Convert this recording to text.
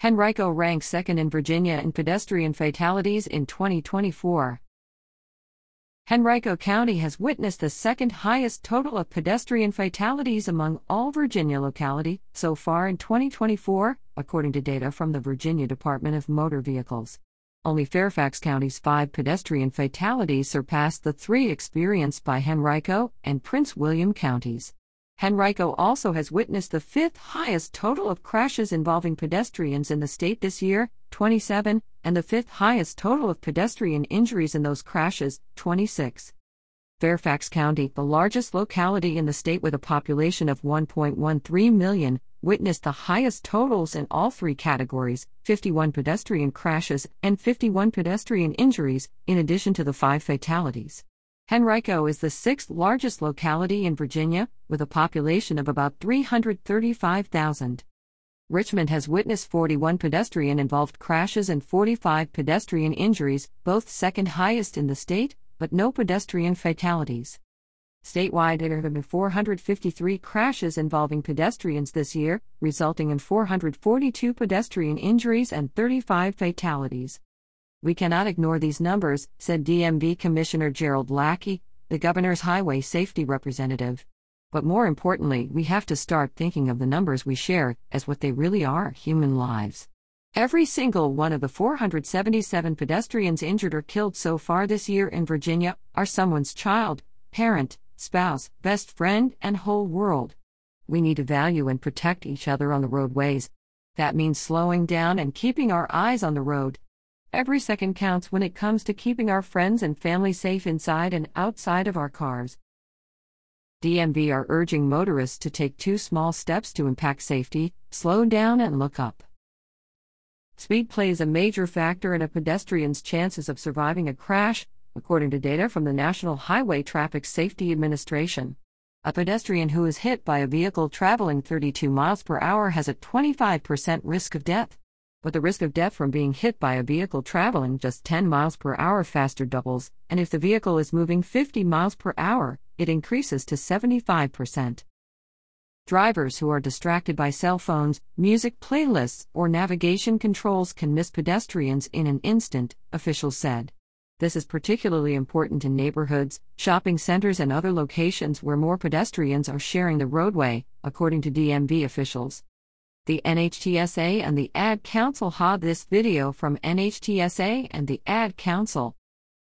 Henrico ranks second in Virginia in pedestrian fatalities in 2024. Henrico County has witnessed the second highest total of pedestrian fatalities among all Virginia localities so far in 2024, according to data from the Virginia Department of Motor Vehicles. Only Fairfax County's 5 pedestrian fatalities surpassed the 3 experienced by Henrico and Prince William counties. Henrico also has witnessed the 5th highest total of crashes involving pedestrians in the state this year, 27, and the 5th highest total of pedestrian injuries in those crashes, 26. Fairfax County, the largest locality in the state with a population of 1.13 million, witnessed the highest totals in all 3 categories, 51 pedestrian crashes and 51 pedestrian injuries, in addition to the 5 fatalities. Henrico is the 6th largest locality in Virginia, with a population of about 335,000. Richmond has witnessed 41 pedestrian-involved crashes and 45 pedestrian injuries, both second highest in the state, but no pedestrian fatalities. Statewide, there have been 453 crashes involving pedestrians this year, resulting in 442 pedestrian injuries and 35 fatalities. "We cannot ignore these numbers," said DMV Commissioner Gerald Lackey, the governor's highway safety representative. "But more importantly, we have to start thinking of the numbers we share as what they really are: human lives. Every single one of the 477 pedestrians injured or killed so far this year in Virginia are someone's child, parent, spouse, best friend, and whole world. We need to value and protect each other on the roadways. That means slowing down and keeping our eyes on the road. Every second counts when it comes to keeping our friends and family safe inside and outside of our cars." DMV are urging motorists to take 2 small steps to impact safety: slow down and look up. Speed plays a major factor in a pedestrian's chances of surviving a crash, according to data from the National Highway Traffic Safety Administration. A pedestrian who is hit by a vehicle traveling 32 miles per hour has a 25% risk of death. But the risk of death from being hit by a vehicle traveling just 10 miles per hour faster doubles, and if the vehicle is moving 50 miles per hour, it increases to 75%. Drivers who are distracted by cell phones, music playlists, or navigation controls can miss pedestrians in an instant, officials said. This is particularly important in neighborhoods, shopping centers, and other locations where more pedestrians are sharing the roadway, according to DMV officials. The NHTSA and the Ad Council had this video from NHTSA and the Ad Council.